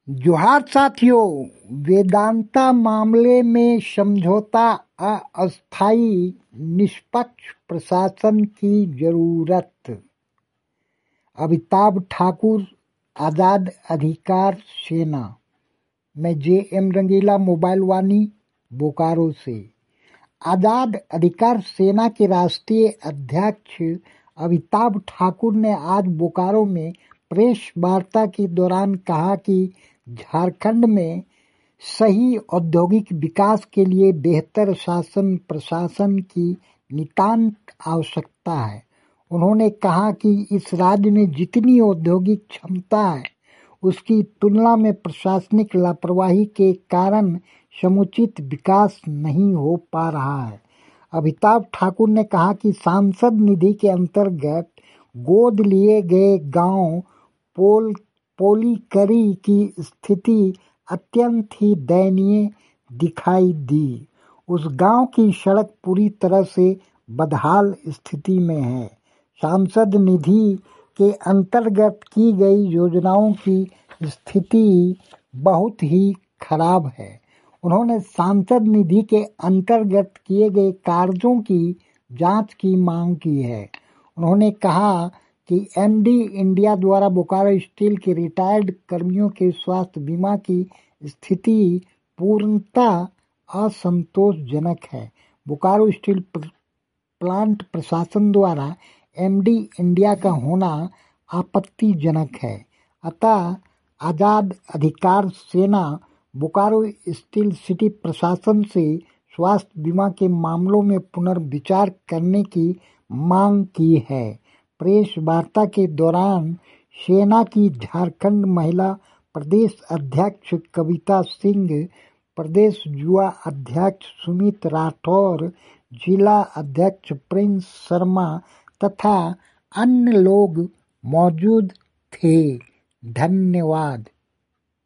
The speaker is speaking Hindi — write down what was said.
जोहार साथियों, वेदांता मामले में समझौता अस्थायी निष्पक्ष प्रशासन की जरूरत। अमिताभ ठाकुर, आजाद अधिकार सेना। मैं जे.एम. रंगीला, मोबाइल वाणी, बोकारो से। आजाद अधिकार सेना के राष्ट्रीय अध्यक्ष अमिताभ ठाकुर ने आज बोकारो में प्रेस वार्ता के दौरान कहा कि झारखंड में सही औद्योगिक विकास के लिए बेहतर शासन प्रशासन की नितांत आवश्यकता है। उन्होंने कहा कि इस राज्य में जितनी औद्योगिक क्षमता है, उसकी तुलना में प्रशासनिक लापरवाही के कारण समुचित विकास नहीं हो पा रहा है। अमिताभ ठाकुर ने कहा कि सांसद निधि के अंतर्गत गोद लिए गए गांव पोलीकरी की स्थिति अत्यंत ही दयनीय दिखाई दी। उस गांव की सड़क पूरी तरह से बदहाल स्थिति में है। सांसद निधि के अंतर्गत की गई योजनाओं की स्थिति बहुत ही खराब है। उन्होंने सांसद निधि के अंतर्गत किए गए कार्यों की जांच की मांग की है। उन्होंने कहा कि एमडी इंडिया द्वारा बोकारो स्टील के रिटायर्ड कर्मियों के स्वास्थ्य बीमा की स्थिति पूर्णतः असंतोषजनक है। बोकारो स्टील प्लांट प्रशासन द्वारा एमडी इंडिया का होना आपत्तिजनक है। अतः आजाद अधिकार सेना बोकारो स्टील सिटी प्रशासन से स्वास्थ्य बीमा के मामलों में पुनर्विचार करने की मांग की है। प्रेस वार्ता के दौरान सेना की झारखंड महिला प्रदेश अध्यक्ष कविता सिंह, प्रदेश युवा अध्यक्ष सुमित राठौर, जिला अध्यक्ष प्रिंस शर्मा तथा अन्य लोग मौजूद थे। धन्यवाद।